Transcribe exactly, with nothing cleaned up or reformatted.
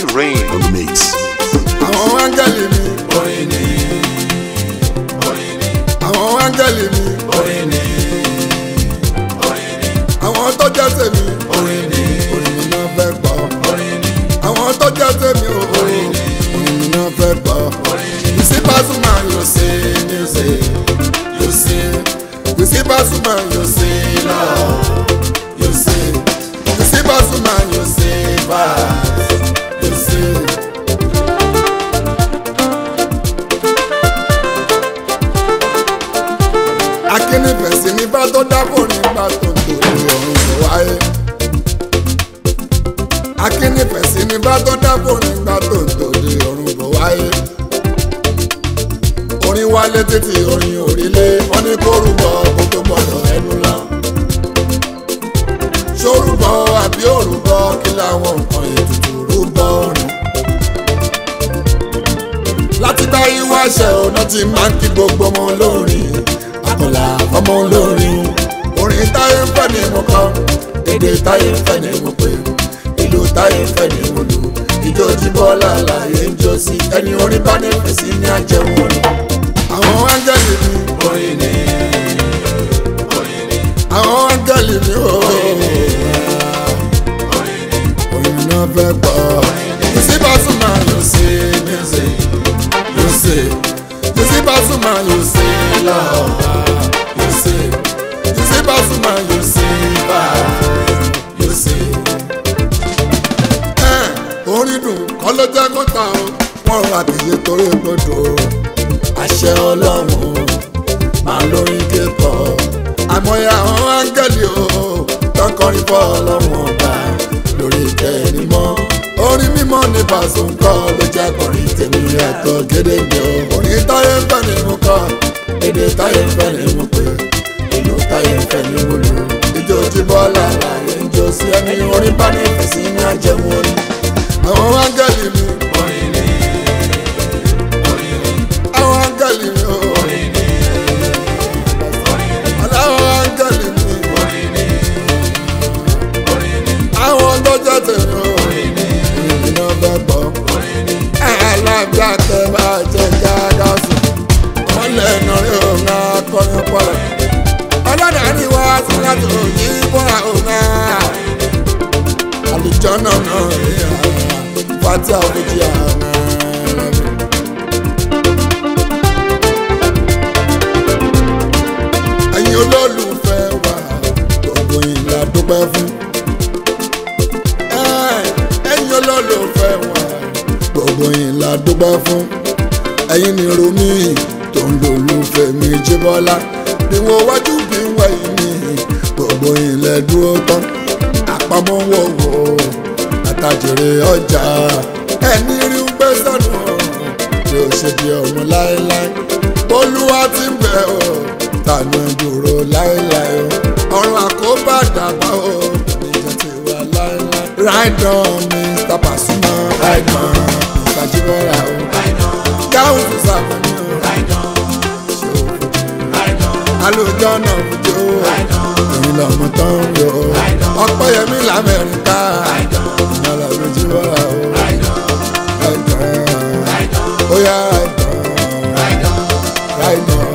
rain on the mix. Àwọn áńgẹ́lì mi. Orin ni, orin ni, Àwọn áńgẹ́lì mi. orin ni, orin ni, Àwọn tó jẹ́ tèmi. orin ni, Orin mi náà fẹ́ gbọ́. orin ni, Àwọn tó jẹ́ tèmi o. orin ni, Orin mi náà fẹ́ gbọ́. orin ni. You see Pasuma, you Say music, you sing, you see Pasuma, you sing love, you sing, you see Pasuma, you sing vibes, you sing. akínnífẹ̀sí ní bá tó dákò nígbà tó ń torí ọ̀run bọ̀ wáyé. akínnífẹ̀sí ní bá tó dákò nígbà tó ń torí ọ̀run bọ̀ wáyé. orin wálé títí orin òrìlé wọn ní kó rúbọ kó tó gbọdọ̀ ẹnu lọ. ṣórúbọ àbí òrúbọ kí làwọn nǹkan ètùtù rúbọ orin. láti bá yí wáṣẹ ọ̀nà tí máa ń kí gbogbo ọmọ olórin àkọlà ọmọ olórin. orin táyé ń fẹ́ ni mo kọ èdè táyé ń fẹ́ ni mo pè ìlú táyé ń fẹ́ ni mo lù ìjọ jíbọ́ lálàyé ń jó sí ẹni orin bá nífẹ̀ẹ́ sí ní àjẹmọ́ orin. àwọn áńgẹ́lì mi. Orin ni, orin ni, àwọn áńgẹ́lì mi o. orin ni, orin ni, orin mi náà fẹ́ gbọ́. you see Pasuma, you see music, you see you see Pasuma, you see love, you see you see Pasuma, you see vibe, you see. ẹ orin dùn kọ́ ló jẹ́ kó ta o wọ́n rà kìí torí gbọdọ̀ àṣẹ ọlọ́run máa lórí kíkọ́ àmọ́yé àwọn áńgẹ́lì o tọkọrin fọ́ ọlọ́run ọba lórí ìkẹyìn mọ́ orin mímọ́ ní Paso ń kọ́ ló jẹ́ kọrin tèmi ẹ̀tọ́ gédéǹgbé o orin táyé ń fẹ́ ni mo kọ́ èdè táyé ń fẹ́ ni mo pè ìlú táyé ń fẹ́ ni mo lù ìjọ jíbọ́ lálàyé ń jó sí ẹni orin bá nífẹ̀ẹ́ sí ní àjẹmọ́ orin. àwọn áńgẹ́lì mi. orin ni, orin ni, àwọn áńgẹ́lì mi o. orin ni, orin ni, aláwọ̀ áńgẹ́lì mi. orin ni, orin ni, àwọn tó jẹ́ tèmi o. orin ni, orin náà fẹ́ gbọ́. orin ni. alábíà tẹ bá jẹ jáde sùn. wọ́n lè nọrí òun akọrin pọ̀lọ̀. ọlọ́dàárí wá sí láti òyì bọ́ra òun náà. àlùjọ náà náà rí àwọn fati àbújá àwọn. ẹ̀yin olólùfẹ́ wa gbogbo yín la dúpẹ́ fún. ẹ̀yin olólùfẹ́ wa gbogbo yín la dúpẹ́ fún. ẹ̀yin ni romi tó ń lòlùfẹ́ mi Jíbọ́lá bí wọ́n wájú bí wọ́n yìí mi gbogbo yín lẹ dúró tán. àpamọ́ wọ̀wọ̀ àtàjèrè ọjà ẹni rí ń gbé sọ́nù yóò ṣe bí ọmọ láéláé. Olúwa ti ń bẹ̀ ọ́ tànà dúró láéláé o ọ̀run àkóbá dàgbà o níjẹ́ ti wà láéláé. Ride on Mister Pasuma, ride on Mister Jíbọ́lá o gáhùn tó sàmúlò o Ride on, ṣé o fojú ride on, alójọ́ náà fojú o ride on, èyí lọ́mọ tán ń yọ o Ride on. Ọpẹ́yẹmí l'Amẹ́ríkà ride on, ìmọ̀lẹ̀ Jíbọ́lá o ride on, ride on ride on, ó yá ride on ride on, ride on.